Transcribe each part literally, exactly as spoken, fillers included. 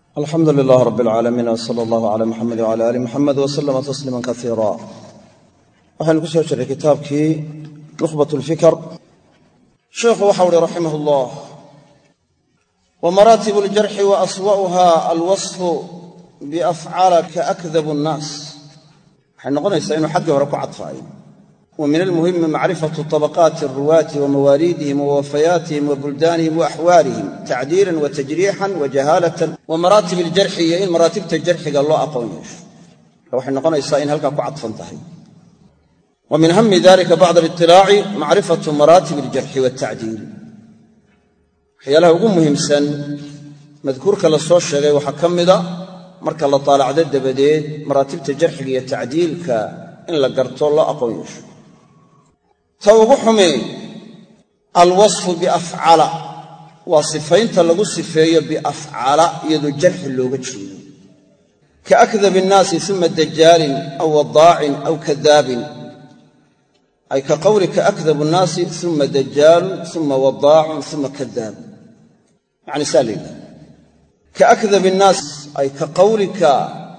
alxamdu lilaah rab alcaalamiin wsala allahu cala muxamed wcala aali muxamed waslama tasliima kaiira waxaynu ku soo jiray kitaabkii nukhbat lfikr sheikhu waxau uhi raximah llah wamaraatib ljarxi waaswa'uha alwasfu biafcala kaakdab nnaas waxay noqonaysaa inuu xaggii hore ku cadfaayo wa min almuhimi macrifatu طabaqaati aruwaati wamawaaliidihim wawafayaatihim wabuldaanihim waaxwaalihim tacdiilan watajriixan wajahaalatan wa maraatib aljarxi iyo in maraatibta jarxiga loo aqoon yeesho waxay noqonaysaa in halkaa ku cadfan tahay wa min hami dalika bacda aliطilaaci macrifatu maraatib aljarxi waatacdiil waxyaalaha ugu muhiimsan madkuurka la soo sheegay waxaa ka mida marka la taalacdo dabadeed maraatibta jarxiga iyo tacdiilka in la garto loo aqoon yeesho ta ugu xumi alwasfu biafcala waa sifaynta lagu sifeeyo biafcala iyadoo jarxi looga jeedo kaakdab innaasi uma dajaalin aw wadaacin aw kadaabin ay ka qawlika akdabu nnaasi uma dajaalun uma wadaacun uma kadaabun yacni saa la yidhaha kaakdab innaas ay ka qawlika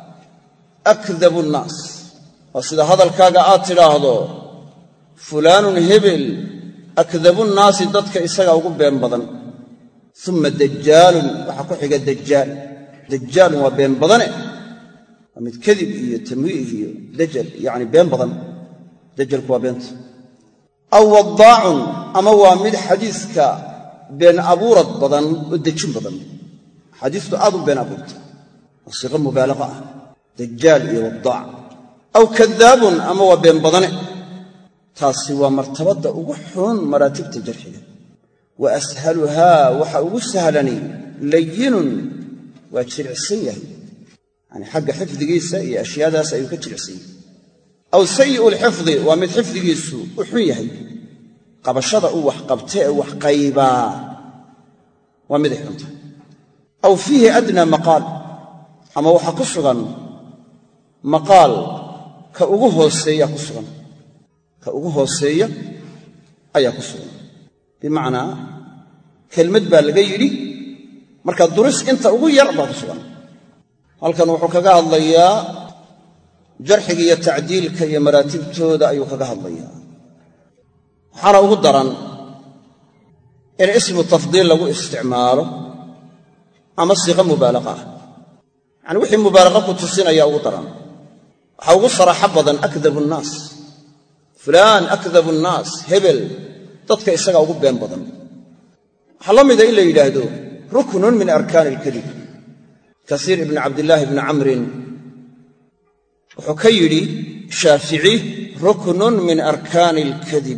akdabu nnaas waa sida hadalkaaga aad tidhaahdo fulaanun hebel akdabu nnaasi dadka isagaa ugu been badan uma dajaalun waxaa ku xiga dajaal dajaalun waa been badane waa mid kadib iyo tamwiih iyo dajal yacni been badan dajalku waa beenta aw wadaacun ama waa mid xadiiska been abuurad badan oo dejin badan xadiistu aad u been abuurta waa siiqo mubaalaqa ah dajaal iyo wadaac aw kadaabun ama waa been badane taasi waa martabadda ugu xun maraatibta jarxiga wa ashaluhaa waxa ugu sahlani layinun waa jilicsan yahay yani xagga xifdigiisa iyo ashyaadaas ayuu ka jilicsan yahay aw sayi'u lxifdi waa mid xifdigiisu u xun yahay qabashada uu wax qabta ee wax qaybaa waa miday xun tahay aw fiihi adnaa maqaal ama waxaa ku sugan maqaal ka ugu hooseeya ku sugan ka ugu hooseeya ayaa ku sugan bimacnaa kelmad baa laga yidhi marka duris inta ugu yar baa ku sugan halkan wuxuu kaga hadlayaa jarxiga iyo tacdiilka iyo maraatibtooda ayuu kaga hadlayaa waxaana ugu daran in ismu tafdiil lagu isticmaalo ama siiqa mubaalaqa ah yacani wixii mubaalaqa ku tusinaya ugu daran waxaa ugu saraaxo badan akdabu nnaas fulaan akdabu nnaas hebel dadka isagaa ugu been badan waxaa la mida in la yidhaahdo ruknun min arkaani alkadib kasiir ibni cabdillaahi ibni camrin wuxuu ka yidhi shaafici ruknun min arkaani alkadib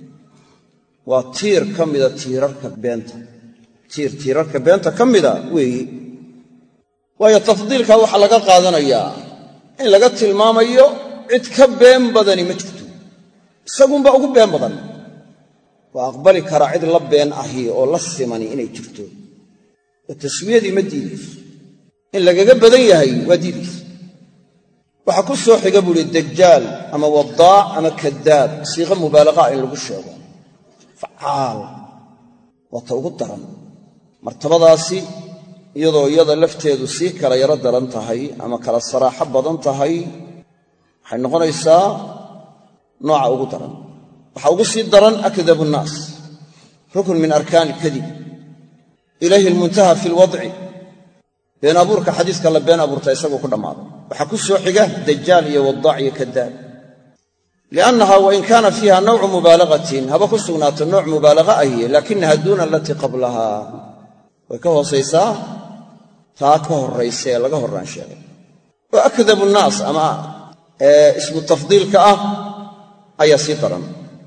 waa tiir ka mida tiirarka beenta tiir tiirarka beenta ka mida weeyi waayo tafdiilka waxaa laga qaadanayaa in laga tilmaamayo cid ka been badani ma jirto isagunbaa ugu been badan waa aqbali karaa cid la been ahi oo la simani inay jirto oo taswiyadii ma diidayso in lagaga badan yahay waa diidaysa waxaa ku soo xiga buuhi dajaal ama wadaac ama kadaab siiqa mubaalaqaa in lagu sheego facaal waa ta ugu daran martabadaasi iyadoo iyada lafteedu sii kala yaro daran tahay ama kala saraaxo badan tahay waxay noqonaysaa nooca ugu daran waxaa ugu sii daran akdabu nnaas rukn min arkaani alkadib ilayhi almuntaha fi lwadci been abuurka xadiiska la been abuurta isagoo ku dhammaaday waxaa ku soo xiga dajaal iyo wadaac iyo kadaab liannaha wain kaana fiiha nawcu mubaalagatin haba ku sugnaato nooc mubaalaga ahiye laakinaha duuna alatii qablaha way ka hoosaysaa taa ka horraysa ee laga horraan sheegay oo akdabu nnaas ama ismu tafdiilka ah ayaa sii daran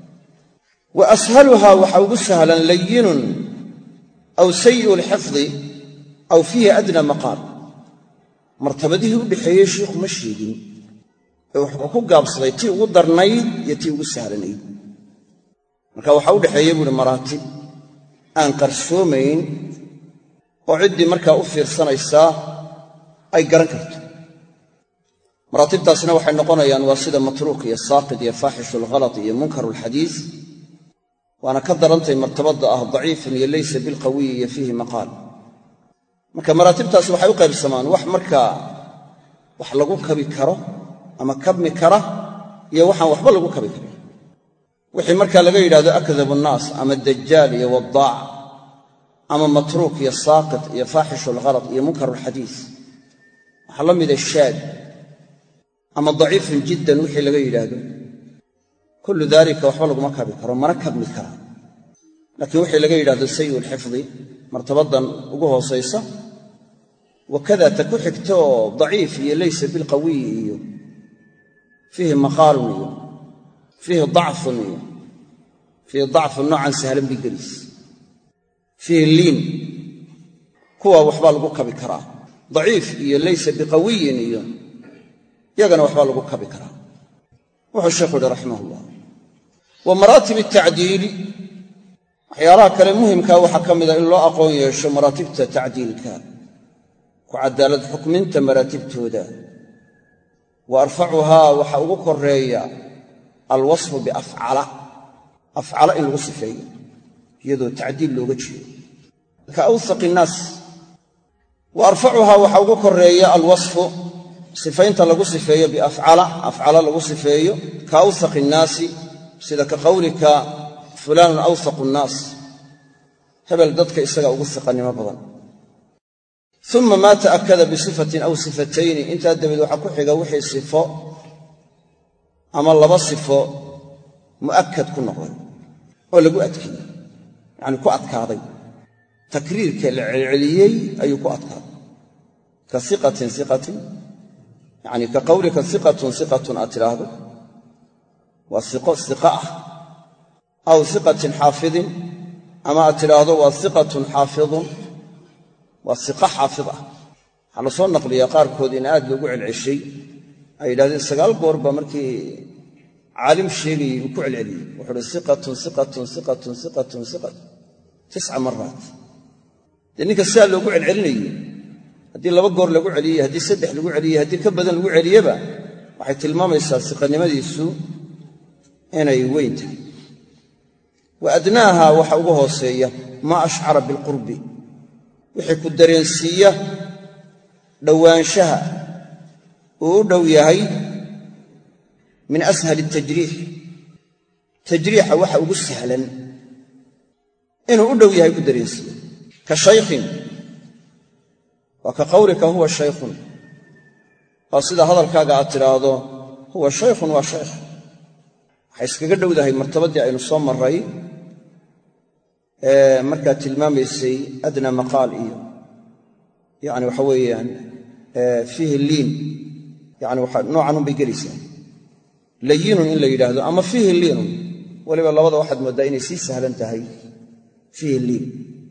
wa ashaluhaa waxaa ugu sahlan layinun aw sayi'u lxifdi aw fiihi adnaa maqaal martabadihii u dhexeeyey shiikhu ma sheegin ee wuxuu ku gaabsaday tii ugu darnayd iyo tii ugu sahlanayd marka waxaa u dhexeeyey buuhi maraatib aan qarsoomayn oo ciddii markaa u fiirsanaysaa ay garan karto maraatibtaasina waxay noqonayaan waa sida matruuq iyo saaqid iyo faaxishu alghalat iyo munkaru alxadiis waana ka darantay martabadda ah daciifun iyo laysa bilqawiyi iyo fiihi maqaal marka maraatibtaasi waxay u qaybsamaan wax markaa wax lagu kabi karo ama kabmi kara iyo waxaan waxba lagu kabi karin. wixii markaa laga yidhahdo akdabu nnaas ama dajaal iyo wadaac ama matruuk iyo saaqit iyo faaxishu lghalad iyo munkaru lxadiis waxaa la mida shaad ama daciifun jiddan wixii laga yidhaahdo kullu daalika waxba laguma kabi karo mana kabmi kara. laakiin wixii laga yidhahdo sayi'u lxifdi martabadan ugu hoosaysa wakada ta ku xigto oo daciif iyo laysa bilqawiyi iyo fiihi maqaalun iyo fiihi dacfun iyo fiihi dacfun noocan sahlan bigelis fiihi liin kuwa waxbaa lagu kabi karaa. daciif iyo laysa biqawiyin iyo yagana waxbaa lagu kabi karaa. wuxuu sheekhu yihi raximah ullah wa maraatib atacdiili waxyaalaha kale muhimkaa waxaa ka mida in loo aqoon yeesho maraatibta tacdiilka ku cadaalad xukminta maraatibtooda. wa arfacuhaa waxa ugu koreeya alwasfu biafcala afcala in lagu sifeeyo iyadoo tacdiil looga jeedo ka awsaqi innaas. wa arfacuhaa waxa ugu koreeya alwasfu sifaynta lagu sifeeyo biafcala afcala lagu sifeeyo ka awsaqi innaasi sida ka qawlika fulaanun awsaqu nnaas hebel dadka isaga ugu siqannimo badan. uma maa ta'akkada bisifatin aw sifatayni intaa dabadeed waxaa ku xiga wixii sifo ama laba sifo mu'akkad ku noqday oo lagu adkeeyey yacanii ku adkaaday takriirka la celceliyey ayuu ku adkaaday ka siqatin siqatin yacanii ka qawlika siqatun siqatun aad tidhaahdo waa siqo siqa ah aw siqatin xaafidin ama aad tidhaahdo waa siqatun xaafidun waa siqa xaafid ah. waxaa la soo naqliyaa qaarkood in aad loogu celceshay ay yidhahdeen sagaal goor baa markii caalim sheegayey uu ku celceliyey wuxuu uhi siqatun siqatun siqatun siqatun siqatun tisca maraat. dee ninka sidaa loogu celcelinayey haddii laba goor lagu celiyey haddii saddex lagu celiyey haddii ka badan lagu celiyeba waxay tilmaamaysaa siqannimadiisu inay weyn tahay. wa adnaaha waxa ugu hooseeya maa ashcara bilqurbi wixii ku dareensiiya dhowaanshaha uu u dhow yahay min ashali tajriix tajriixa waxa ugu sahlan inuu u dhow yahay ku dareensiiya ka shaykhin waa ka qawlika huwa shaykhun waa sida hadalkaaga aad tidhaahdo huwa shaykhun waa shaykh waxay iskaga dhowdahay martabaddii aynu soo marray ee markaa tilmaamaysay adna maqaal iyo yani waxa weeyaan fiihi liin yani noocanun bay gelaysaa layinun in la yidhaahdo ama fiihi liinun weliba labada waxaad mooddaa inay sii sahlan tahay fiihi liin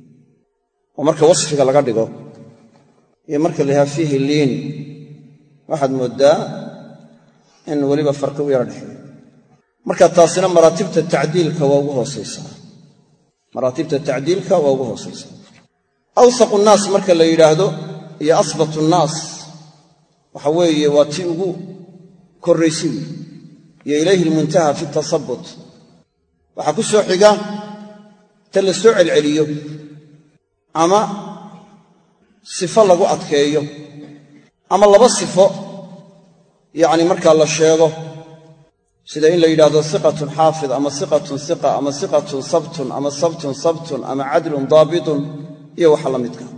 oo marka wasfiga laga dhigo iyo marka la yidhaha fiihi liin waxaad mooddaa in weliba farqi u yaro dhexeeyo. marka taasina maraatibta tacdiilka waa ugu hoosaysaa maraatibta tacdiilka waa ugu hoosaysaa. awsaqu nnaas marka la yidhaahdo iyo asbatu nnaas waxa weeye waa tii ugu korraysay iyo ilayhi almuntaha fi tasabut. waxaa ku soo xiga ta la soo celceliyo ama sifo lagu adkeeyo ama laba sifo yacni markaa la sheego sida in la yidhaahdo siqatun xaafid ama siqatun siqa ama siqatun sabtun ama sabtun sabtun ama cadlun daabitun iyo waxa la midka.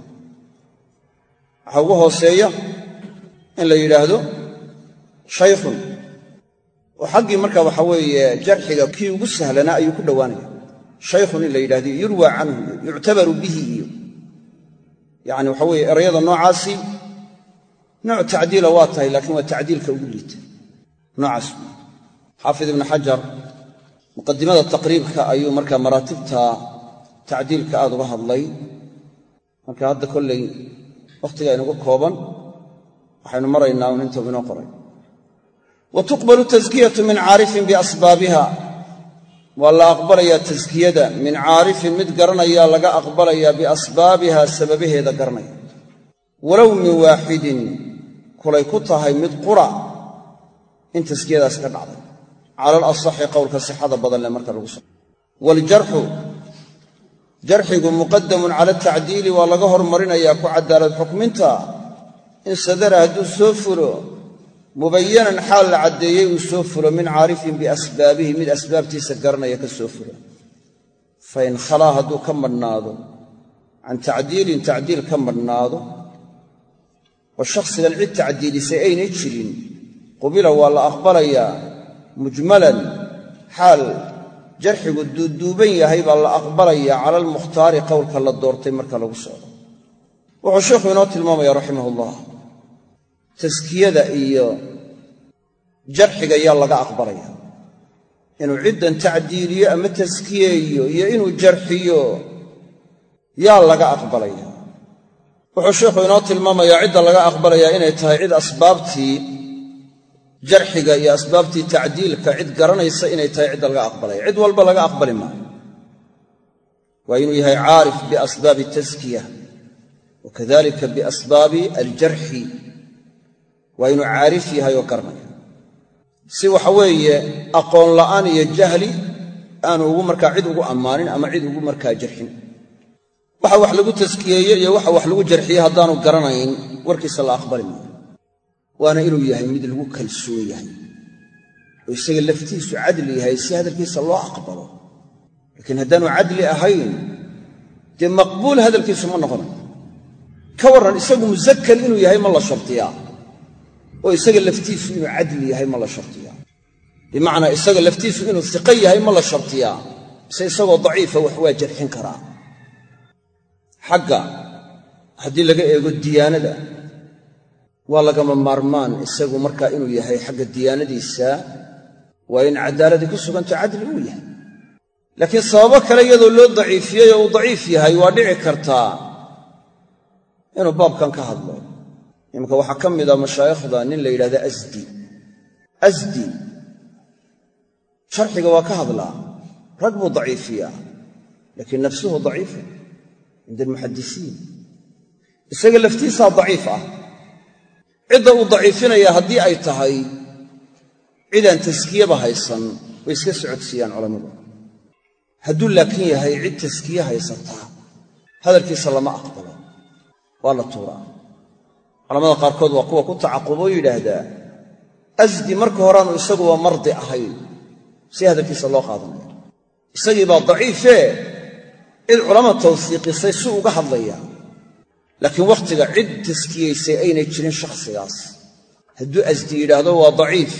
waxaa ugu hooseeya in la yidhaahdo shaykhun oo xaggii marka waxa weeye jarxiga kii ugu sahlanaa ayuu ku dhowaanaya shaykhun in la yidhahdo yurwaa canhu yuctabaru bihi iyo yacni waxa weeye erayada noocaasi nooc tacdiila waa tahay laakiin waa tacdiilka ugu liita noocaas. xaafid ibnu xajar muqadimada taqriibka ayuu markaa maraatibta tacdiilka aad uga hadlay. marka hadda kollay wakhtiga inugu kooban waxaynu maraynaa un intuu inoo qoray. wa tuqbalu taskiyatu min caarifin biasbaabiha waa la aqbalayaa taskiyada min caarifin mid garanaya laga aqbalayaa biasbaabiha sababaheeda garanaya walow min waaxidin kulay ku tahay mid qura in taskiyadaas ka dhacday cala alasaxi qowlka sixada badan leh marka lagu so waaljarxu jarxigu muqadamun cala atacdiili waa laga hormarinayaa ku cadaalad xukminta in sadara hadduu soo fulo mubayanan xaal la caddeeyey uu soo fulo min caarifin biasbaabihi mid asbaabtiisa garanaya ka soo fulo fain khalaa hadduu ka madhnaado can tacdiilin tacdiil ka madhnaado oo shakhsigan cid tacdiilisay aynay jirin qubila waa la aqbalayaa mujmalan xaal jarxigu duuduuban yahay baa la aqbalayaa cala almukhtaari qowlka la doortay marka lagu socdo wuxuu sheikhu inoo tilmaamaya raximahullah taskiyada iyo jarxiga yaa laga aqbalaya inuu ciddan tacdiiliyo ama taskiyeeyo iyo inuu jarxiyo yaa laga aqbalaya wuxuu sheikhu inoo tilmaamayaa cidda laga aqbalayaa inay tahay cid asbaabtii jarxiga iyo asbaabtii tacdiilka cid garanaysa inay tahay cidda laga aqbalaya cid walba laga aqbali maayo waa inuu yahay caarif biasbaabi taskiya wa kadalika biasbaabi aljarxi waa inuu caarif yahay oo garanaya si waxa weeye aqoon la'aan iyo jahli aanu ugu markaa cid ugu ammaanin ama cid ugu markaa jarxin waxa wax lagu taskiyeeye iyo waxa wax lagu jarxiye haddaanu garanayn warkiisa la aqbali maayo waana inuu yahay mid lagu kalsoon yahay oo isaga laftiisu cadli yahay si hadalkiisa loo aqbalo laakiin haddaanu cadli ahayn dee maqbuul hadalkiisu ma noqonayo ka warran isagu musakkal inuu yahay ma la shartiyaa oo isaga laftiisu inuu cadli yahay ma la shartiyaa bimacnaa isaga laftiisu inuu siqo yahay ma la shartiyaa mise isagoo daciifa wax waa jarxin karaa xagga haddii laga eego diyaanada waa lagama maarmaan isagu markaa inuu yahay xagga diyaanadiisa waa in cadaaladii ku suganto cadli uu yahay laakiin sababo kale iyadoo loo daciifiyey oo uu daciif yahay waa dhici kartaa inuu baabkan ka hadlo iminka waxaa ka mida mashaayikhda nin la yidhahda asdi asdi sharxiga waa ka hadlaa rag buu daciifiyaa laakiin nafsuhu daciifa cinda almuxadisiin isaga laftiisaa daciif ah cidda uu daciifinaya haddii ay tahay cidaan taskiyaba haysan way iska socodsiiyaan culammadu hadduu laakiin yahay cid taskiye haysataa hadalkiisa lama aqbalo waa la tuuraa culamada qaarkood waa kuwa ku tacaquboo yidhaahdaa asdi marka horeaanu isaguba mardi ahayn si hadalkiisa loo qaadanaya isagii baa daciifee cid culama tawsiiqisay si uga hadlaya laakiin wakhtiga cid taskiyaysay aynay jirin shakhsigaas hadduu asdi yidhaahdo waa daciif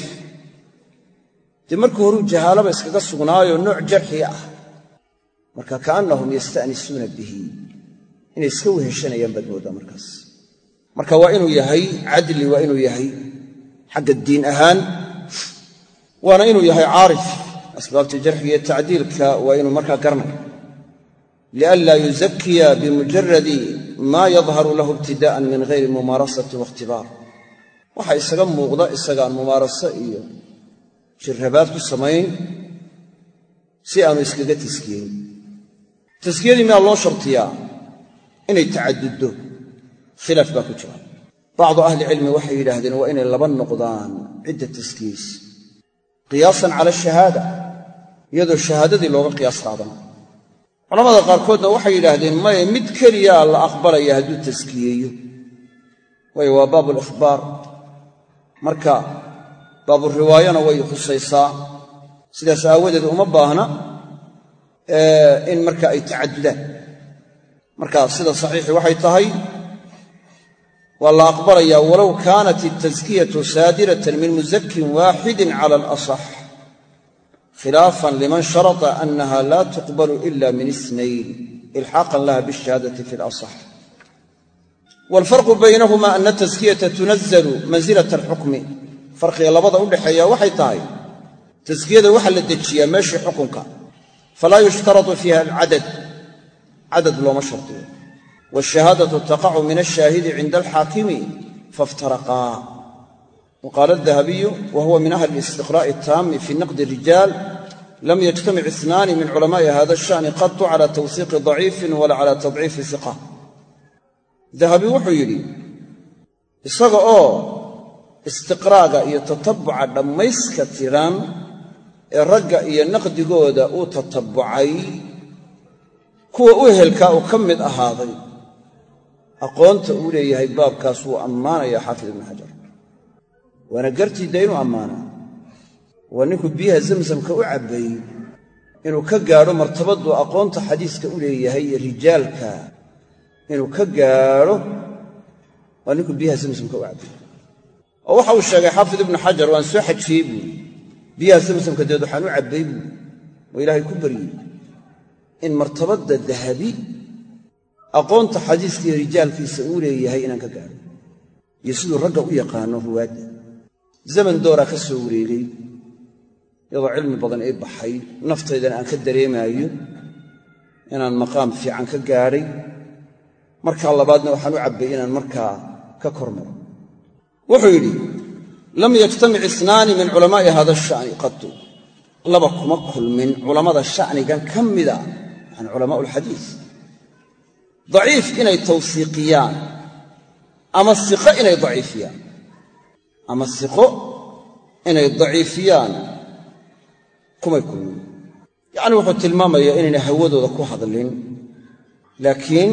dee markii horuu jahaalaba iskaga sugnaayoo nooc jarxi ah marka ka'annahum yasta'nisuuna bihi inay iska weheshanayaan baad mooddaa markaas marka waa inuu yahay cadli waa inuu yahay xagga diin ahaan waana inuu yahay caarif asbaabta jarxiga iyo tacdiilka waa inuu markaa garanayo lianlaa yuzakiya bimujaradi maa yadharu lahu ibtidaa'an min hayri mumaarasati waاkhtibaar waxa isaga muuqda isagaan mumaaraso iyo jirrabaad ku samayn si aanu iskaga taskiyeyn taskiyadii miyaa loo shartiyaa inay tacaduddo khilaaf baa ku jira bacdu ahlicilmi waxay yidhaahdeen waa inay laba noqdaan cidda taskiyeys qiyaasan cala ashahaada iyadoo shahaadadii looga qiyaas qaadana culamada qaarkoodna waxay yidhaahdeen maye mid keliyaa la aqbalaya hadduu taskiyeeyo waayo waa baabulikhbaar marka baaburiwaayana way khusaysaa sidaas aawadeed uma baahna in marka ay tacadudaan marka sida saxiixi waxay tahay waa la aqbalayaa walow kaanat altaskiyatu saadiratan min muzakin waaxidin cala alasax khilaafan liman sharata annaha laa tuqbalu ila min isnayn ilxaaqan laha biاshahaadati fi alasax waalfarqu baynahuma ana ataskiyata tunazalu mansilata alxukmi farqiga labada u dhaxeeya waxay tahay taskiyada waxaa la dejiyaa meeshii xukunka falaa yushtaratu fiiha alcadad cadad looma shardiyo waashahaadatu taqacu min alshaahidi cinda alxaakimi faiftaraqaa waqaala aldahabiyu wa huwa min ahli alistiqraa'i attaami fi naqdi rijaal lam yajtamic isnaani min culamaa'i hada asha'ni qatu cala tawsiiqi daciifin wala cala tadciifi hiqa dahabi wuxuu yidhi isaga oo istiqraaga iyo tatabbuca dhammayska tiran ee ragga iyo naqdigooda uu tatabbucay kuwa u ehelkaa uu ka mid ahaaday aqoonta uu leeyahay baabkaas wuu ammaanayaa xaafid ibnu xajar waana gartiidda inuu ammaanaa waa ninku biyaha zamsamka u cabbay inuu ka gaadho martabaduu aqoonta xadiiska u leeyahay iyo rijaalka inuu ka gaadho waa ninku biyaha zamsamka u cabbay oo waxa uu sheegay xaafid ibnu xajar waan soo xajiyey buuri biyaha zamsamka deed waxaan u cabbay buuri oo ilaahay ku baryey in martabadda dahabi aqoonta xadiiska iyo rijaalkiisa uu leeyahay inaan ka gaadho iyo siduu ragga u yaqaano ruwaadda zaman dooraa ka soo wareegay iyadoo cilmi badan ii baxay naftaydana aan ka dareemaayo inaan maqaam fiican ka gaadhay markaa labaadna waxaan u cabbay inaan markaa ka kor maro wuxuu yidhi lam yajtamic isnaani min culamaa'i hada asha'ni qatu laba kuma kulmin culammada sha'nigan ka mida yani culamaa'u alxadiis daciif inay tawsiiqiyaan ama siqo inay daciifiyaan ama siqo inay daciifiyaan kumay kulmin yacni wuxuu tilmaamayaa inaynay hawadooda ku hadlin laakiin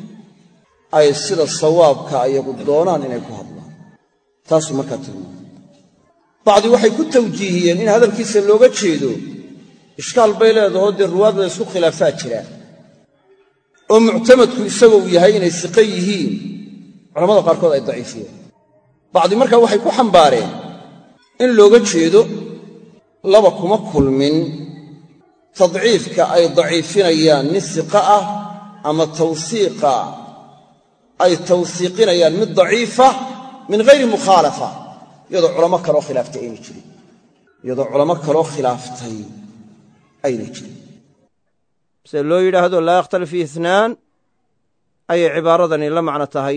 ay sida sawaabka ayagu doonaan inay ku hadlaan taasuu markaa tilmaamay bacdi waxay ku tawjiihiyeen in hadalkiisa looga jeedo ishkaal bay leedahoo dee ruwaad la ysku khilaafaa jiraan oo muctamadku isagoo uu yahay inay siqo yihiin culamada qaarkood ay daciifiyeen bacdi markaa waxay ku xambaareen in looga jeedo laba kuma kulmin tadciifka ay daciifinayaan nin siqa ah ama tawsiiqa ay tawsiiqinayaan mid daciifa min hayri mukhaalafa iyadoo culamo kaloo khilaaftay aynay jirin iyadoo culamo kaloo khilaaftay aynay jirin se loo yidhaahdo laa yakhtalif fi itnaan ayay cibaaradani la macno tahay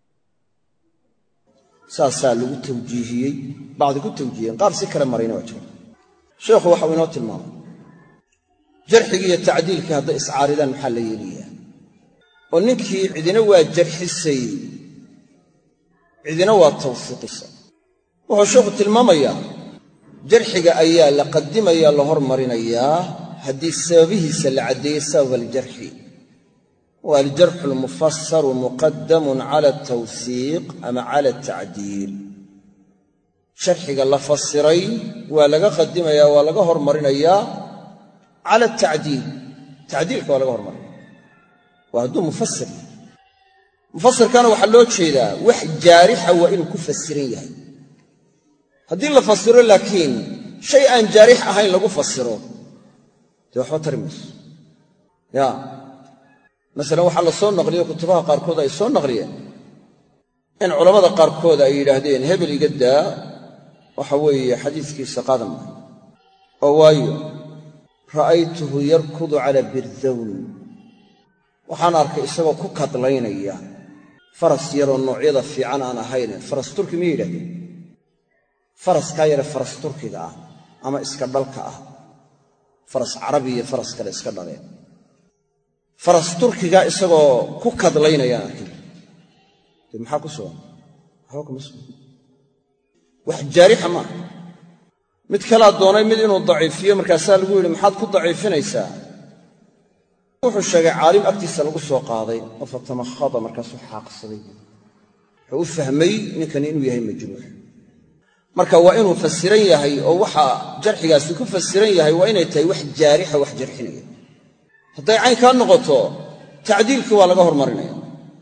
saasaa lagu tawjiihiyey bacdi ku tawjiihiyeen qaar si kale marayna waa jira sheekhu waxau inoo tilmaamay jarxigii iyo tacdiilkii hadday iscaaridaan maxaa la yeelayaa oo ninkii cidina waa jarxisay cidina waa tawsiiqisay wuxuu sheekhu tilmaamayaa jarxiga ayaa la qadimayaa la hormarinayaa haddii sababihiisa la caddeeyey sabab aljarxi wa aljarxu almufasaru muqadamun cala altawsiiq ama cala altacdiil sharxiga la fasiray waa laga qadimayaa waa laga hormarinayaa cala altacdiil tacdiilka waa laga hormarinaya waa hadduu mufasir mufasirkana waxaa loo jeedaa wax jaarixa waa inuu ku fasiran yahay haddii la fasiro laakiin shay aan jaarix ahayn lagu fasiro dee waxba tari mayso ya masalan waxaa la soo naqliyo kutubaha qaarkood ay soo naqliyeen in culammada qaarkood ay yidhaahdeen hebel iga daa waxa weeye xadiiskiisa qaadan maayo oo waayo ra'aytuhu yarkudu calaa birdawn waxaan arkay isagoo ku kadlaynaya faras yaroo noocyada fiican aan ahayn faras turki miyay yidhahdeen faraskaa yare faras turkiga ah ama iska dhalka ah faras carabi iyo faras kale iska dhaleen faras turkiga isagoo ku kadlaynayaan arkay dee maxaa ku sugan waxba kuma sugan wax jaarixa maaha mid kalaa doonay mid inuu daciifiyo markaasaa lagu yidhi maxaad ku daciifinaysaa wuxuu sheegay caalim agtiisa lagu soo qaaday oo fatamakhada markaasuu xaaqsaday wuxuu u fahmay ninkani inuu yahay majruux marka waa inuu fasiran yahay oo waxa jarxigaasi ku fasiran yahay waa inay tahay wax jaarixa wax jarxinaya hadday caynkaa noqoto tacdiilkii waa laga hormarinaya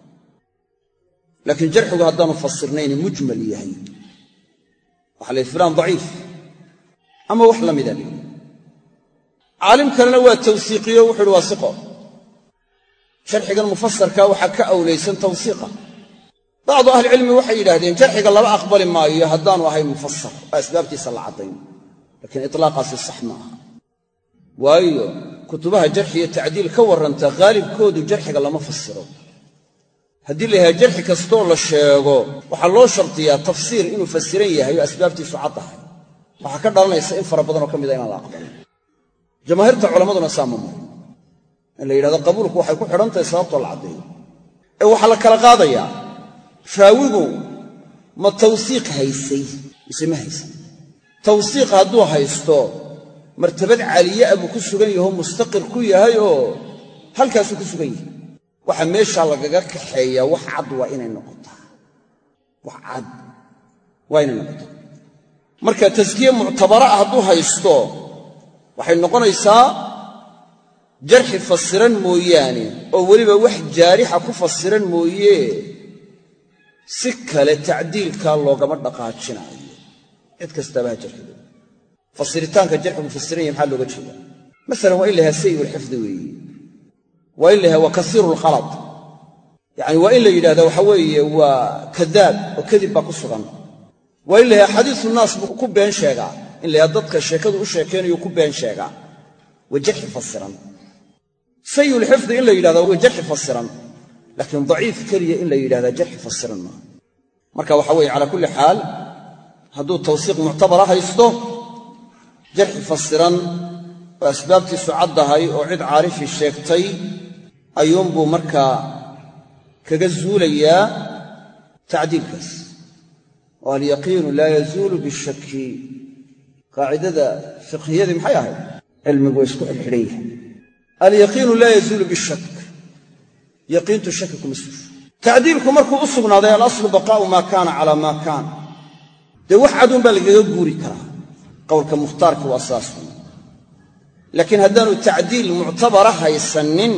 laakiin jarxigu haddaanu fasirnayni mujmal yahay waxa la yidhi fulaan daciif ama wax la mida lii caalim kalena waa tawsiiqiyo wuxuu uhi waa siqo sharxigan mufasarka waxaa ka awlaysan tawsiiqa bacdu ahlicilmi waxay yidhaahdeen jarxiga laba aqbali maayo haddaanu ahayn mufasar oo asbaabtiisa la caddayn laakiin itlaaqaasi sax ma aha waayo kutubaha jarxi iyo tacdiil ka warranta haalibkoodu jarxiga lama fasiro haddii la yahay jarxi kastoo la sheego waxaa loo shartiyaa tafsiir inuu fasiran yahay oo asbaabtiisu cad tahay waxaa ka dhalanaysa in fara badanoo ka mida inaan la aqbalin jamaahiirta culammaduna saa ma maro in la yidhahdo qabuulku waxay ku xidhan tahay sababtoo la caddeeyo ee waxaa la kala qaadayaa raawigu ma tawsiiq haysay mise ma haysan tawsiiq hadduu haysto martabad caliyaa buu ku sugan yaho mustaqir ku yahay oo halkaasuu ku sugan yahay. waxa meeshaa lagaga kaxeeyaa wax cad waa inay noqotaa wax cad waa inay noqotaa marka taskiye muctabara ah hadduu haysto waxay noqonaysaa jarxi fasiran mooyaane oo weliba wax jaarixa ku fasiran mooye si kale tacdiilkaa loogama dhaqaajinayo cid kastaba ha jarxido fasiritaanka jarxigu fasiran yahay maxaa looga jeedaa masalan waa in la yahaa sayi'u lxifdi weeye waa in la yahaa waa kasiiru lkhalad yacani waa in la yidhahdaa waxa weeye waa kadaab oo kadib baa ku sugan waa in la yahaa xadiisu naas buu ku been sheegaa in la yahaa dadka sheekadu u sheekaynayo ku been sheegaa waa jarxi fasiran sayi'u lxifdi in la yidhahdaa waa jarxi fasiran laakiin daciif keliya in la yidhahdaa jarxi fasiran maaha marka waxa weeye calaa kulli xaal hadduu tawsiiq muctabara haysto jarxi fasiran oo asbaabtiisu caddahay oo cid caarifi sheegtay ayuunbuu markaa kaga zuulayaa tacdiilkaas oo alyaqiinu laa yazuulu bishaki qaacidada fiqhiyadii maxay ahayd cilmigu waa isku xidhxidhan yahay alyaqiinu laa yazuulu bishak yaqiintu shaki kuma suusho tacdiilku markuu u sugnaaday alaslu baqaa'u maa kaana calaa maa kaana dee wax caduun baa lagaga guuri karaa qowlka mukhtaarka waa saas laakiin haddaanu tacdiil muctabara haysanin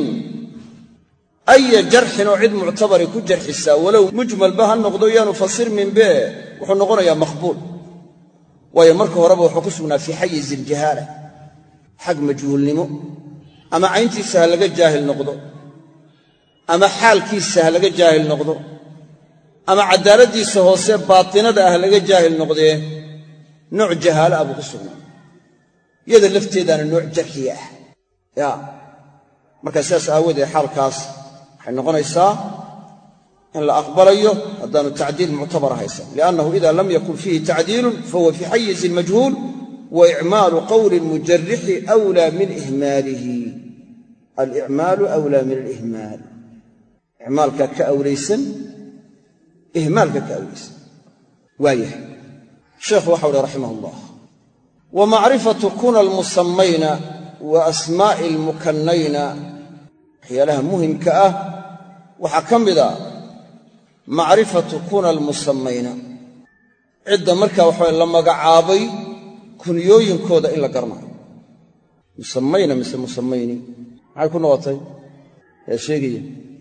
aya jarxin oo cid muctabari ku jarxisaa walow mujmalba ha noqdo yaanu fasirminbe wuxuu noqonayaa maqbuul waayo marka horeba wuxuu ku sugnaa fii xayizi iljahaala xag majhuulnimo ama cayntiisa ha laga jaahil noqdo ama xaalkiisa ha laga jaahil noqdo ama cadaaladdiisa hoose baatinada ah laga jaahil noqdee nooc jahaala ah buu ku sugnaa iyada lafteedaana nooc jarxiya ah yaa markaa sidaas aawadeed xaalkaas waxay noqonaysaa in la aqbalayo haddaanu tacdiil muctabara haysan liannahu ida lam yakun fiihi tacdiilun fahuwa fii xayizi majhuul wa icmaalu qowli lmujarixi wlaa min ihmaalihi alicmaalu wlaa min alihmaal icmaalka ka awlaysan ihmaalka ka awlaysan waayahay sheekhu waxau uhi raximah ullah wa macrifatu kuna almusamayna wa asmaa'i almukannayna waxyaalaha muhimka ah waxaa ka mida macrifatu kuna almusamayna cidda markaa waxaa la magacaabay kunyooyinkooda in la garanayo musamayna mise musamayni maxay ku noqotay yaa sheegaya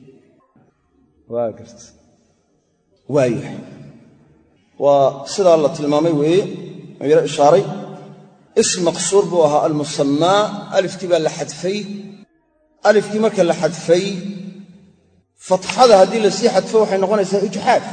waa garta waayahay waa sidaa la tilmaamay weeye oo yaro ishaaray ism maqsuur buu ahaa almusamaa alifkii baa la xadfay alifkii marka la xadfay fatxada haddii la sii xadfo waxay noqonaysaa ijxaaf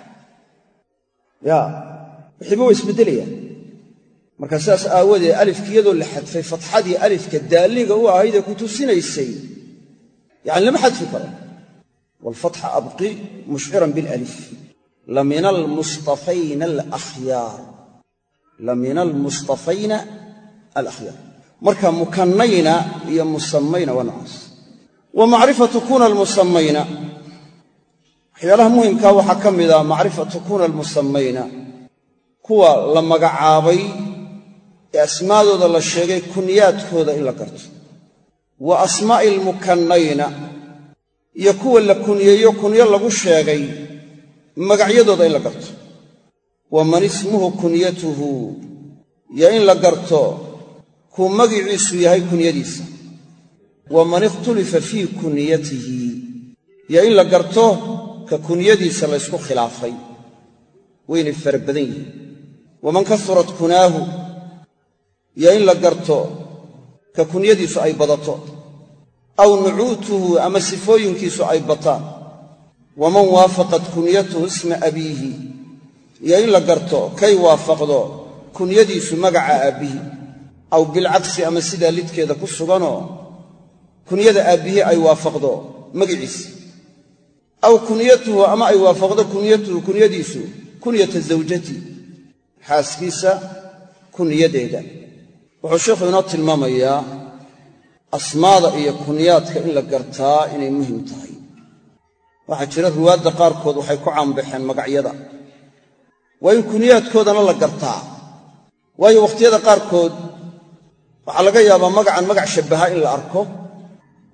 ya wixiiba waa isbeddelayaan marka sidaas aawadeed alifki iyadoo la xadfay fatxadii alifka daalliga u ahayd ee ku tusinaysay yacani lama xadfi karo waalfatxa abqi mushciran bilalif lamina almustafayna alakhyaar lamina almustafayna alakhyaar marka mukannayna iyo musamayna waa nocaas wa macrifatu kuna almusamayna waxyaalaha muhimkaa waxaa ka mida macrifatu kuna almusamayna kuwa la magacaabay ee asmaadooda la sheegay kunyaadkooda in la garto wa asmaa'i almukannayna iyo kuwa la kunyeeyo kunyo lagu sheegay magacyadooda in la garto wa man ismuhu kunyatuhu iyo in la garto kuu magiciisu yahay kunyadiisa wa man ikhtulifa fii kunyatihi iyo in la garto ka kunyadiisa laysku khilaafay waynay fara badan yihiin waman kasurat kunaahu iyo in la garto ka kunyadiisu ay badato aw nucuutuhu ama sifooyinkiisu ay bataan waman waafaqat kunyatuhu isma abiihi iyo in la garto kay waafaqdo kunyadiisu magaca aabbihi aw bilcagsi ama sidaa lidkeeda ku suganoo kunyada aabbihii ay waafaqdo magiciisa aw kunyatuhu ama ay waafaqdo kunyatuhu kunyadiisu kunyata zawjati xaaskiisa kunyadeeda wuxuu sheekhu inoo tilmaamayaa asmaada iyo kunyaadka in la gartaa inay muhim tahay waxaa jira ruwaadda qaarkood waxay ku caanbaxeen magacyada waa in kunyaadkoodana la gartaa waayo wakhtiyada qaarkood waxaa laga yaabaa magacan magac shabbaha in la arko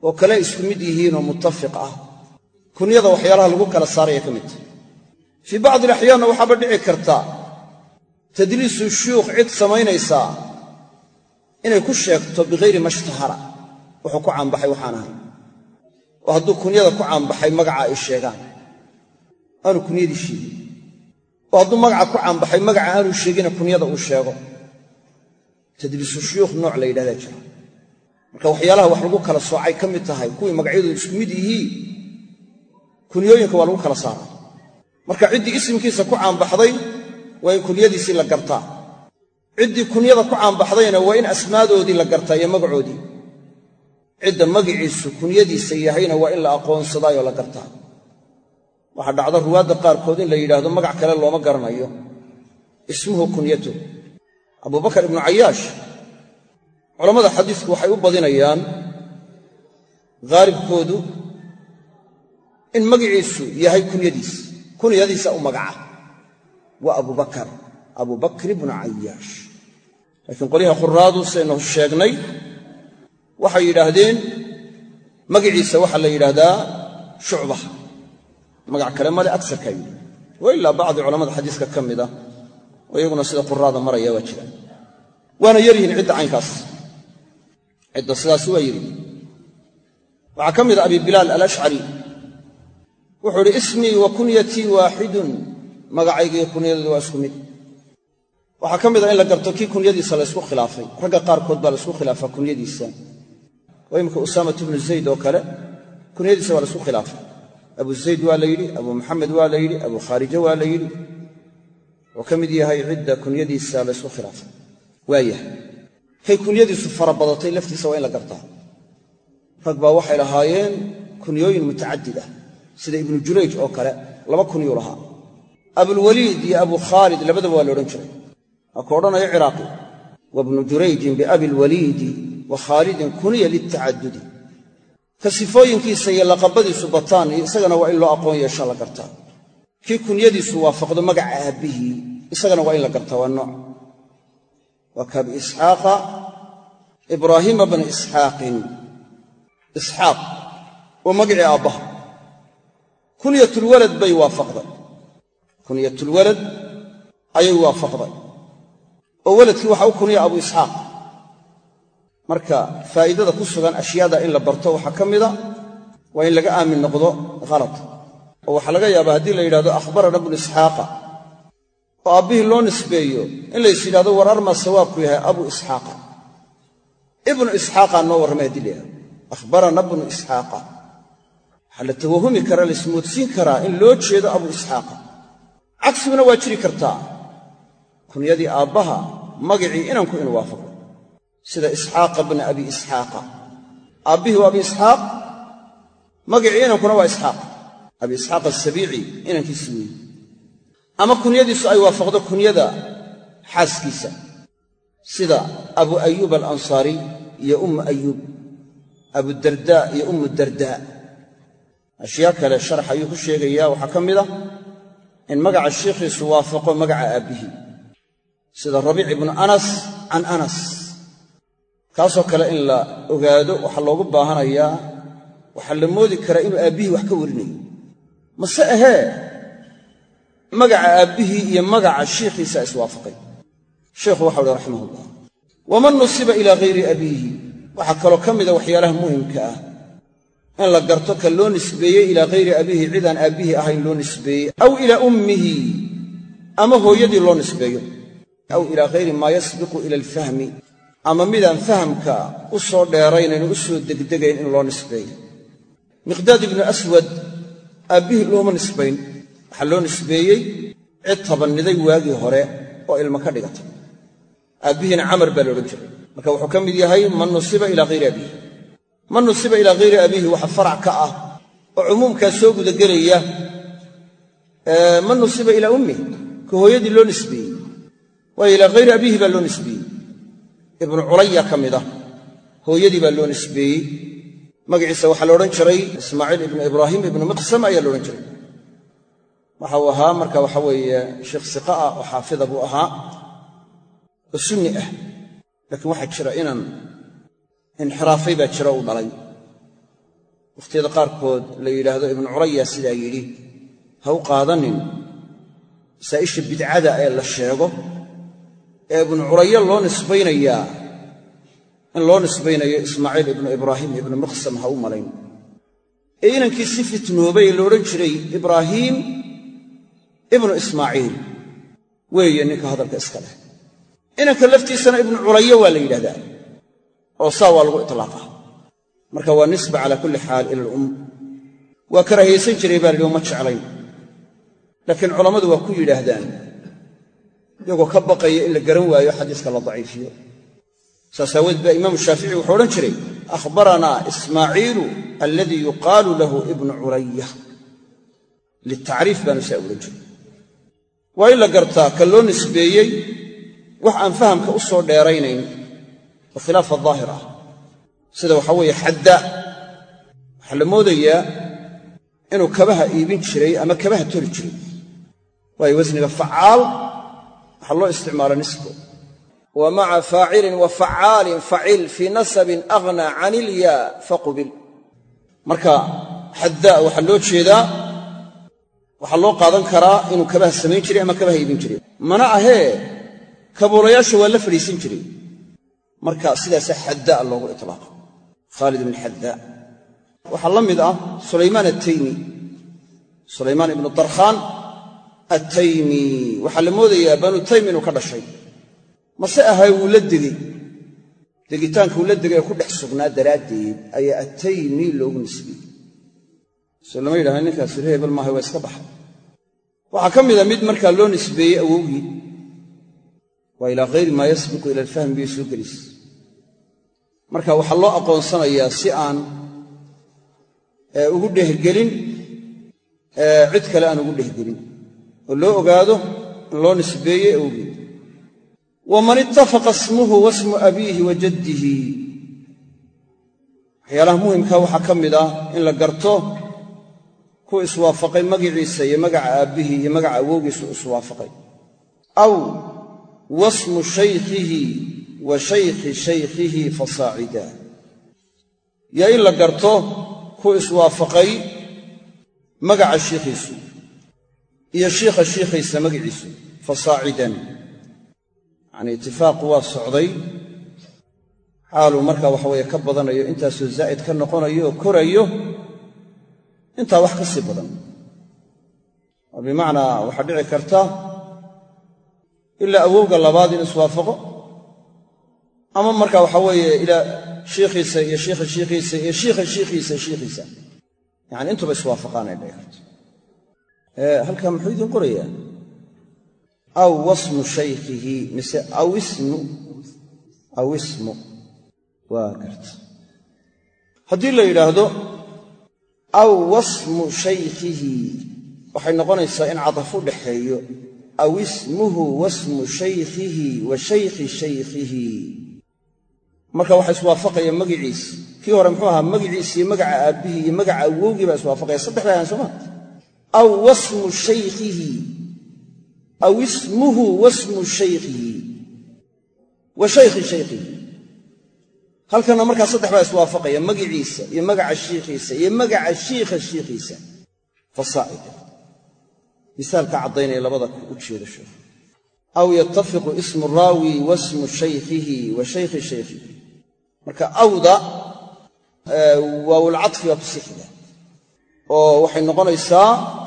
oo kale isku mid yihiin oo muttafiq ah kunyada waxyaalaha lagu kala saaraya ka mid tahay fii bacdi alaxyaanna waxaaba dhici karta tadliisu shuyuukh cid samaynaysaa inay ku sheegto bikayri mashtahara wuxuu ku caanbaxay waxaan ahay oo hadduu kunyada ku caanbaxay magaca ay sheegaan aanu kunyadii sheegin oo hadduu magaca ku caanbaxay magaca aanu sheegina kunyada uu sheego tadliisu shuyuukh nooc la yidhahdaa jira marka waxyaalaha wax lagu kala soocay ka mid tahay kuwii magacyadoodu isku mid yihiin kunyooyinka waa lagu kala saaraa marka ciddii isimkiisa ku caanbaxday waa in kunyadiisii la gartaa ciddii kunyada ku caanbaxdayna waa in asmaadoodii la gartaa iyo magacoodii cidda magiciisu kunyadiisa yahayna waa in la aqoonsadaayoo la gartaa waxaa dhacda ruwaadda qaarkood in la yidhaahdo magac kale looma garanayo ismuhu kunyatu abubakar ibnu cayaash culammada xadiisku waxay u badinayaan haalibkoodu in magiciisu yahay kunyadiis kunyadiisa u magaca waa abubakar abubakr ibnu cayaash laakiin qolyaha quraadu saynu sheegnay waxay yidhaahdeen magiciisa waxaa la yidhaahdaa shucba magac kale male agsarka yidhi wa ilaa bacdi culammada xadiiska ka mida oo iyaguna sida quraada maraya waa jiraan waana yar yihiin cidda caynkaas cidda sidaas waa yidhi waxaa ka mida abi bilaal alashcari wuxuu idhi ismii wa kunyatii waaxidun magacaygiiyo kunyadooda waa isku mid waxaa ka mid a in la garto kii kunyadiisa la ysku khilaafay ragga qaarkood baa la ysku khilaafaa kunyadiisa oo imika usaamat ibnu zayd oo kale kunyadiisa waa la ysku khilaafay abu zayd waa la yidhi abu maxamed waa la yidhi abu khaarija waa la yidhi wuxuu ka mid yahay cidda kunyadiisa la ysku khilaafay waayahay kay kunyadiisu fara badatay laftiisa waa in la gartaa rag baa waxay lahaayeen kunyooyin mutacadid ah sida ibnu jurayj oo kale laba kunyuu lahaa abulwaliid iyo abu khaalid labadaba waa la odhan jiray waa ka odhanayo ciraaqi wabnu jurayjin biabi lwaliidi wa khaalidin kuniya litacadudi ka sifooyinkiisa iyo laqabadiisu bataan iyo isagana waa in loo aqoon yeesha la gartaa kii kunyadiisu waafaqdo magaca aabbihii isagana waa in la gartaa waa nooc waa kaabi isxaaqa ibraahiima bna isxaaqin isxaaq waa magacii aabbaha kunyatulwalad bay waafaqday kunyatulwalad ayay waafaqday oo waladkii waxa u kunya abu isxaaq marka faa'iidada ku sugan ashyaada in la barto waxaa ka mida waa in laga aamin noqdo khalad oo waxaa laga yaabaa haddii la yidhahdo akhbarana ibnu isxaaqa oo aabbihii loo nisbeeyo in lays yidhahdo war armaa sawaabku yahay abu isxaaqa ibnu isxaaqaa noo warramay haddii la yidhahdo akhbarana ibnu isxaaqa waxaa la tawahumi karaa la ismoodsiin karaa in loo jeedo abu isxaaqa cagsiguna waa jiri kartaa kunyadii aabbaha magicii inanku inu waafaqo sida isxaaqa bna abi isxaaqa aabbihii waa abi isxaaq magicii inankuna waa isxaaq abi isxaaq asabiici inankiisi weeye ama kunyadiisu ay waafaqdo kunyada xaaskiisa sida abu ayuub alansaari iyo ummu ayuub abudardaa iyo ummu dardaa ashyaa kale sharax ayuu ku sheegayaa waxaa ka mid a in magaca shiikhiisu waafaqo magaca aabbihii sida rabiic ibnu anas can anas kaasoo kale in la ogaado waxaa loogu baahanayaa waxaa la moodi karaa inuu aabbihii wax ka warinayo mase ahee magaca aabbihii iyo magaca shiikhiisa iswaafaqay sheikhu waxau uhi raximahullah waman nusiba ilaa hayri abiihi waxaa kaloo ka mida waxyaalaha muhimka ah in la garto ka loo nisbeeyey ilaa hayri abiihi cidaan aabbihii ahayn loo nisbeeyey aw ilaa ummihi ama hooyadii loo nisbeeyo aw ilaa hayri maa yasbiqu ila alfahmi ama midaan fahamka u soo dheeraynayn u soo degdegayn in loo nisbeeyo miqdaad ibnu aswad aabbihii looma nisbayn waxaa loo nisbeeyey cid tabanniday waagii hore oo ilmo ka dhigatay aabbihiina camar baa la odhan jiray marka wuxuu ka mid yahay man nusiba ilaa hayri abiihi man nusiba ilaa hayri abiihi waxa farac ka ah oo cumuumkaa soo gudagelaya man nusiba ilaa ummihi ka hooyadii loo nisbeeyey waayo ilaa hayri abiihi baa loo nisbeeyey ibnu culaya ka mid ah hooyadii baa loo nisbeeyey magaciisa waxaa la odhan jiray ismaaciil ibnu ibraahim ibnu miqsam ayaa la odhan jiray waxa uu ahaa marka waxa weeye sheekh siqa ah oo xaafida buu ahaa oo sunni ah laakiin waxaa jira inaan inxiraafay baa jira uu dhalay wakhtiyada qaarkood la yidhaahdo ibnu curaya sidaa yidhi ha u qaadanin masaa'isha bidcada ee la sheego ee ibnu curaya loo nisbaynayaa in loo nisbaynayo ismaaciil ibnu ibraahim ibnu miqsam ha u malayn ee inankii si fitnoobay la odhan jiray ibraahiim ibnu ismaaciil weeye ninka hadalka iska leh inanka laftiisana ibnu curaya waa la yidhahdaa oo saa waa lagu iطlaaqaa marka waa nisba calaa kulli xaal ila alum waa karaahiyaysan jiray baa la yidhi uma jeclayn laakiin culammadu waa ku yidhaahdaan iyagoo ka baqaya in la garan waayo xadiiska la daciifiyo saas aaweed baa imaamu shaafici wuxuu odhan jiray akhbaranaa ismaaciilu alladii yuqaalu lahu ibnu curaya litacriif baanu saa odhan jiray waa in la gartaa ka loo nisbeeyey wax aan fahamka u soo dheeraynayn oo khilaafa daahir ah sida waxaa weeye xadda waxaa la moodayaa inuu kabaha iibin jiray ama kabaha toli jiray waayo wasniga facaal waxaa loo isticmaala nisbo wa maca faacilin wa facaalin facil fii nasabin aghnaa can ilyaa faqubil marka xadda waxaa loo jeedaa waxaa loo qaadan karaa inuu kabaha samayn jiray ama kabaha iibin jiray mana ahee kaboolayaasha waa la fadhiisan jiray marka sidaasa xaddaa loogu iطlaaqa khaalid ibn xaddaa waxaa la mid ah sulaymaan attaymi sulaymaan ibnu darkhaan attaymi waxaa la moodayaa banu taym inuu ka dhashay mase ahay wuu la degey degitaanka uu la degay ee ku dhex sugnaa daraaddeed ayaa attaymi loogu nisbiyey so lama yidhahda ninkaasi reer hebel maahay waa iska baxay waxaa ka mida mid markaa loo nisbeeyey awowgii waa ilaa hayri maa yasbiqu ila alfahmi bay soo gelis marka waxaa loo aqoonsanayaa si aan ugu dhehgelin cid kale aan ugu dhehgelin oo loo ogaado in loo nisbeeyey awowgii waman ittafaqa ismuhu wasmu abiihi wa jaddihi waxyaalaha muhimkaa waxaa ka mid ah in la garto ku iswaafaqay magiciisa iyo magaca aabbihii iyo magaca awowgiisu iswaafaqay aw wasmu shaykhihi wa shaykhi shaykhihi fasaacida yaa in la garto ku iswaafaqay magaca shiikhiisu iyo shiikha shiikhiisa magiciisu fasaacidan yacnii itifaaqu waa socday xaaluu markaa waxa weeye ka badanayo intaasoo zaa'id ka noqonayo oo korayo intaa wax ka sii badan oo bimacnaa waxaa dhici karta ilaa awowga labaad in iswaafaqo ama markaa waxaa weeye ilaa shiikhiisa iyo shiikha shiikhiisa iyo shiikha shiikhiisa shiikhiisa yacani intuba iswaafaqaan ay dhici karto halkaa muxuu idin qorayaa aw wasmu shaykhihi mise aw ismu aw ismu waa garta haddii la yidhaahdo aw wasmu shaykhihi waxay noqonaysaa in cadaf u dhaxeeyo aw ismuhu wasmu shaykhihi wa shaykhi shaykhihi marka waxaa iswaafaqaya magiciis kii hore muxuu ahaa magiciisi iyo magaca aabbihii iyo magaca awowgii baa iswaafaqaya saddex bay ahaan sooma aw wasmu shaykhihi aw ismuhu wasmu shaykhihi wa shaykhi shaykhihi halkanna markaa saddex baa iswaafaqaya magiciisa iyo magaca shiikhiisa iyo magaca shiikha shiikhiisa fasaa'ida misaalka caddaynaya labada u jeeda sheekh aw yattafiqu ismu raawi wasmu shaykhihi wa shaykhi shaykhihi marka awda waawulcadfi baa ku sii xiga oo waxay noqonaysaa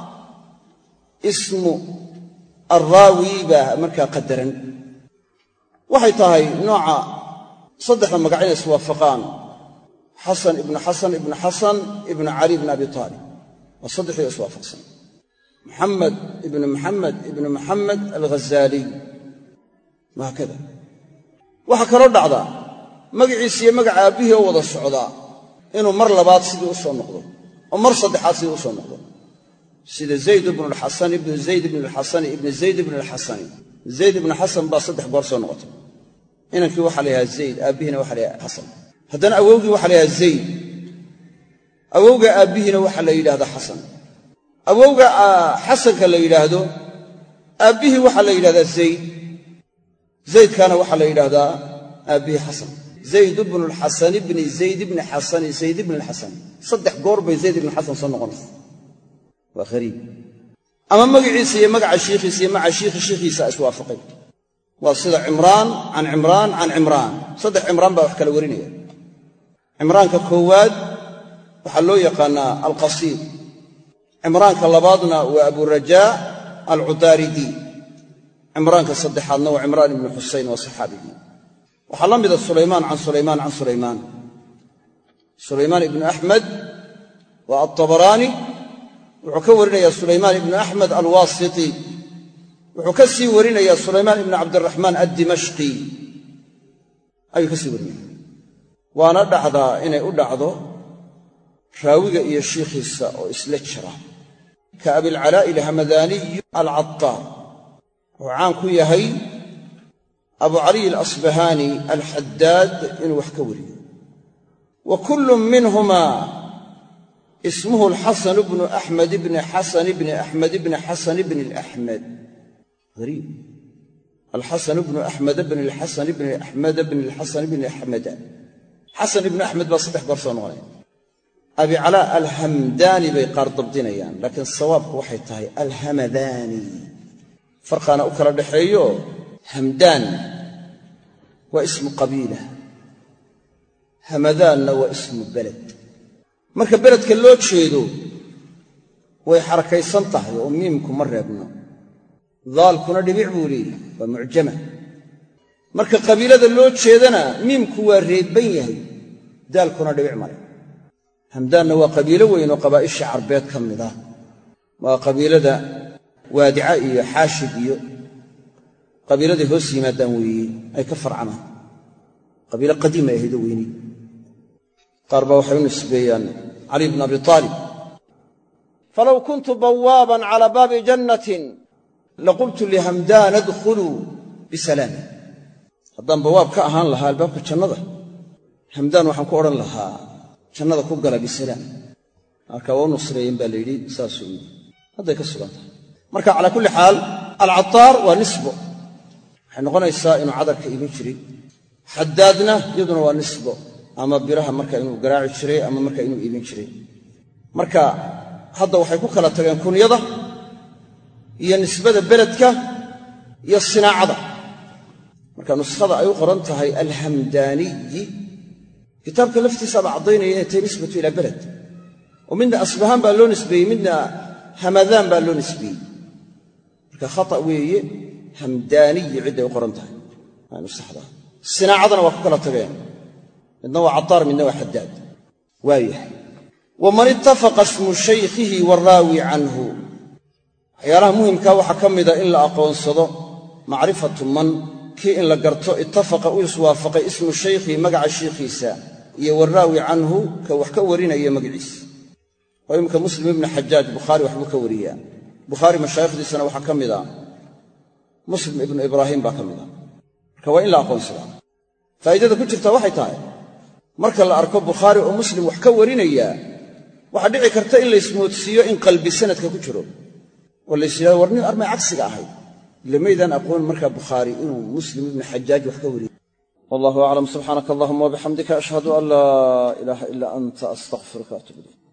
ismu alraawi baa markaa qadaran waxay tahay nooca saddexda magac inay iswaafaqaan xasan ibnu xasan ibnu xasan ibnu cali ibn abi taalib waa saddexdii iswaafaqsan maxamed ibnu maxamed ibnu maxamed alghazaaliy wahaakada waxaa kaloo dhacdaa magaciisa iyo magaca aabbihii oo wada socdaa inuu mar labaad sidii u soo noqdo oo mar saddexaad sidii u soo noqdo sida zayd ibnu alxasan ibnu zayd ibnu alxasani ibnu zayd ibnu alxasani zayd ibnu xasan baa saddex goor soo noqotay inankii waxaa la yidhaha zayd aabbihiina waxa la yidhaha xasan haddana awowgii waxaa la yidhaha zayd awowga aabbihiina waxaa la yidhahdaa xasan awowga xasanka la yidhaahdo aabbihii waxaa la yidhahdaa zayd zaydkaana waxaa la yidhaahdaa aabbihii xasan zayd bnu lxasan bni zayd bni xasani zayd bni lxasan saddex goor bay zayd ibni xasan soo noqonaysa waa hariib ama magaciisa iyo magaca shiikhiisa iyo maca shiikhi shiikhiisa iswaafaqay waa sida cimraan can cimraan can cimraan saddex cimraan baa wax kala warinaya cimraanka koowaad waxaa loo yaqaannaa alqasiir cimraanka labaadna waa aburajaa alcudaaridi cimraanka saddexaadna waa cimraan ibnu xusayn waa saxaabigii waxaa la mida sulaymaan can sulaymaan can sulaymaan sulaymaan ibnu axmed waa altabaraani wuxuu ka warinayaa sulaymaan ibnu axmed alwaasiti wuxuu ka sii warinayaa sulaymaan ibnu cabdiraxmaan addimashqi ayuu ka sii warinaya waana dhacdaa inay u dhacdo raawiga iyo shiikhiisa oo isla jira ka abilcalaa'i alhamadaaniy alcattaar wuxuu caan ku yahay abu caliy alasbahaani alxaddaad inuu wax ka wariyo wa kullun minhumaa ismuhu alxasan bnu axmed bni xasan bni axmed bni xasan bni alaxmed hariib alxasan bnu axmed bni alxasan bni axmed bni alxasan bni axmeda xasan ibnu axmed baa saddex goor soo noqonaya abi calaa alhamdaani bay qaar dabdinayaan laakiin sawaabku waxay tahay alhamadaani farqaana u kala dhaxeeyo hamdaan waa ismu qabiila hamadaanna waa ismu beled marka beledka loo jeedo way xarakaysan tahay oo miimku ma reebno daalkuna dhibic buu leeyahay waa mucjama marka qabiilada loo jeedana miimku waa reebban yahay daalkuna dhibic male hamdaanna waa qabiilo weyn oo qabaa'isha carbeed ka mid ah waa qabiilada waadica iyo xaashid iyo qabiiladay hoos yimaadaan weeye ay ka farcamaan qabiilo qadiima ay ahaydo weynii qaar baa waxay u nisbeeyaan cali bn abi aalib falow kuntu bawaaban calaa baabi jannatin laqultu lihamdaana adkhuluu bisalaami haddaan bawaab ka ahaan lahaa albaabka jannada hamdaan waxaan ku odhan lahaa jannada ku gala bisalaam marka waa u nusreeyeen baa la yidhi saasuu yidhi hadday ka sugan tahay marka calaa kulli xaal alcattaar waa nisbo waxay noqonaysaa inuu cadarka iibin jiray xaddaadna iyaduna waa nisbo ama biraha marka inuu garaaci jiray ama marka inuu iibin jiray marka hadda waxay ku kala tageen kunyada iyo nisbada beledka iyo sinaacada marka nuskhada ay u qoran tahay alhamdaaniyi kitaabka laftiisaaba caddaynaya inay tahay nisbatu ilaa beled oo midna asbahaan baa loo nisbeeyey midna hamadaan baa loo nisbeeyey marka khata weeye hamdaaniyi cidday u qoran tahay nusaxda sinaacadana waa ku kala tageen midna waa cattaar midna waa xaddaad waayahay waman ittafaqa ismu shaykhihi waaraawi canhu waxyaalaha muhimkaa waxaa ka mida in la aqoonsado macrifatu man kii in la garto ittafaqa u iswaafaqay ismu shaykhihi magaca shiikhiisa iyo waraawi canhu ka wax ka warinaya magaciisa oo imminka muslim ibnu xajaaj bukhaari waxbuu ka wariyaa bukhaari mashaayikhdiisana waxaa ka mida muslim ibnu ibraahim baa ka mida marka waa in la aqoonsadaa faa'iidada ku jirta waxay tahay marka la arko bukhaari oo muslim wax ka warinaya waxaa dhici karta in la ismoodsiiyo in qalbi sanadka ku jiro oo la ysidhahdo war nin armay cagsiga ahayd lamaydaan aqoon markaa bukhaari inuu muslim ibnu xajaaj wax ka wariyo wallahu aclam subxaanaka allahuma wabixamdika ashhadu an laa ilaaha ilaa anta astaqfiruka atuub ilayk